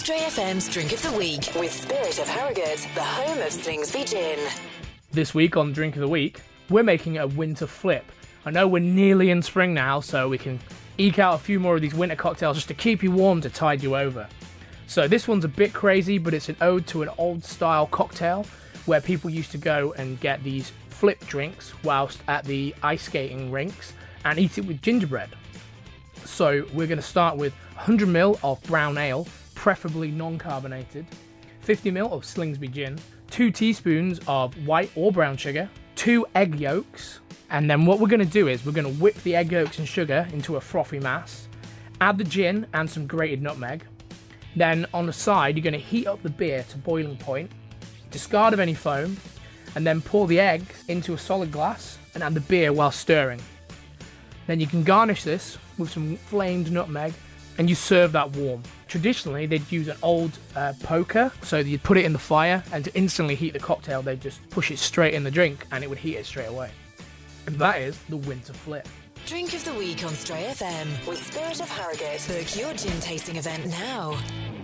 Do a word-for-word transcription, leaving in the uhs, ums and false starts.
Stray F M's Drink of the Week with Spirit of Harrogate, the home of Slingsby Gin. This week on Drink of the Week, we're making a winter flip. I know we're nearly in spring now, so we can eke out a few more of these winter cocktails just to keep you warm, to tide you over. So this one's a bit crazy, but it's an ode to an old style cocktail where people used to go and get these flip drinks whilst at the ice skating rinks and eat it with gingerbread. So we're going to start with one hundred milliliters of brown ale, preferably non-carbonated, fifty milliliters of Slingsby gin, two teaspoons of white or brown sugar, two egg yolks, and then what we're going to do is we're going to whip the egg yolks and sugar into a frothy mass, add the gin and some grated nutmeg. Then on the side, you're going to heat up the beer to boiling point, discard of any foam, and then pour the eggs into a solid glass and add the beer while stirring. Then you can garnish this with some flamed nutmeg and you serve that warm. Traditionally, they'd use an old uh, poker, so you'd put it in the fire, and to instantly heat the cocktail, they'd just push it straight in the drink and it would heat it straight away. And that is the winter flip. Drink of the Week on Stray F M with Spirit of Harrogate. Book your gin tasting event now.